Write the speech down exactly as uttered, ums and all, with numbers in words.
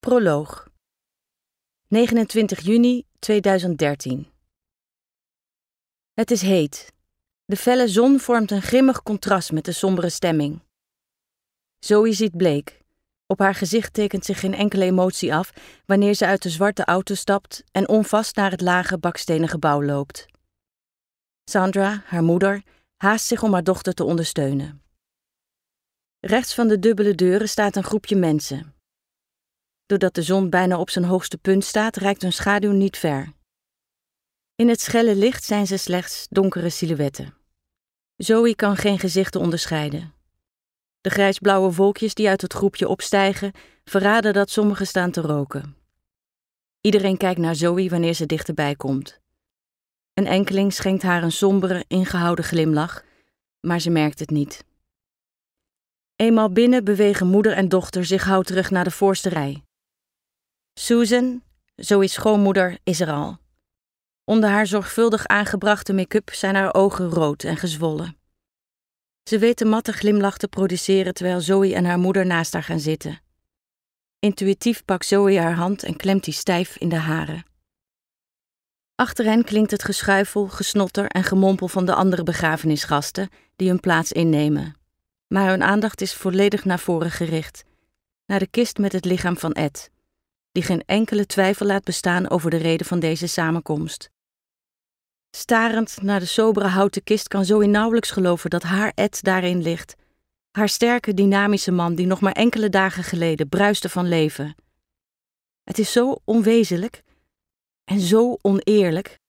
Proloog. negenentwintig juni tweeduizend dertien. Het is heet. De felle zon vormt een grimmig contrast met de sombere stemming. Zoe ziet bleek. Op haar gezicht tekent zich geen enkele emotie af wanneer ze uit de zwarte auto stapt en onvast naar het lage bakstenen gebouw loopt. Sandra, haar moeder, haast zich om haar dochter te ondersteunen. Rechts van de dubbele deuren staat een groepje mensen. Doordat de zon bijna op zijn hoogste punt staat, reikt hun schaduw niet ver. In het schelle licht zijn ze slechts donkere silhouetten. Zoe kan geen gezichten onderscheiden. De grijsblauwe wolkjes die uit het groepje opstijgen, verraden dat sommigen staan te roken. Iedereen kijkt naar Zoe wanneer ze dichterbij komt. Een enkeling schenkt haar een sombere, ingehouden glimlach, maar ze merkt het niet. Eenmaal binnen bewegen moeder en dochter zich houterig naar de voorste rij. Susan, Zoe's schoonmoeder, is er al. Onder haar zorgvuldig aangebrachte make-up zijn haar ogen rood en gezwollen. Ze weet een matte glimlach te produceren terwijl Zoe en haar moeder naast haar gaan zitten. Intuïtief pakt Zoe haar hand en klemt die stijf in de hare. Achter hen klinkt het geschuifel, gesnotter en gemompel van de andere begrafenisgasten die hun plaats innemen. Maar hun aandacht is volledig naar voren gericht, naar de kist met het lichaam van Ed, die geen enkele twijfel laat bestaan over de reden van deze samenkomst. Starend naar de sobere houten kist kan Zoe nauwelijks geloven dat haar Ed daarin ligt, haar sterke, dynamische man die nog maar enkele dagen geleden bruiste van leven. Het is zo onwezenlijk en zo oneerlijk